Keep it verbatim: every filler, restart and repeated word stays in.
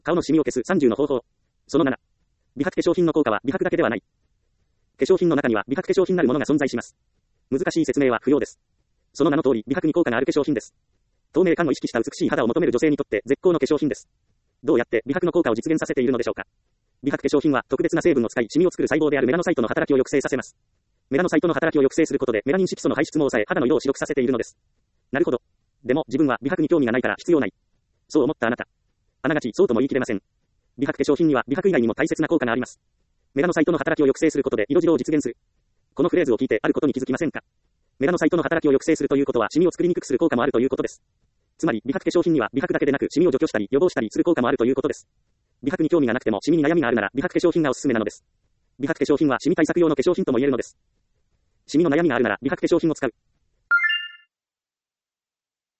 顔のシミを消すさんじゅうの方法。そのなな。美白化粧品の効果は美白だけではない。化粧品の中には美白化粧品なるものが存在します。難しい説明は不要です。その名の通り美白に効果がある化粧品です。透明感を意識した美しい肌を求める女性にとって絶好の化粧品です。どうやって美白の効果を実現させているのでしょうか。美白化粧品は特別な成分を使いシミを作る細胞であるメラノサイトの働きを抑制させます。メラノサイトの働きを抑制することでメラニン色素の排出も抑え肌の色を白くさせているのです。なるほど。でも自分は美白に興味がないから必要ない。そう思ったあなた。あながちそうとも言い切れません。美白化粧品には美白以外にも大切な効果があります。メラノサイトの働きを抑制することで色白を実現する。このフレーズを聞いてあることに気づきませんか。メラノサイトの働きを抑制するということはシミを作りにくくする効果もあるということです。つまり美白化粧品には美白だけでなくシミを除去したり予防したりする効果もあるということです。美白に興味がなくてもシミに悩みがあるなら美白化粧品がおすすめなのです。美白化粧品はシミ対策用の化粧品とも言えるのです。シミの悩みがあるなら美白化粧品を使う。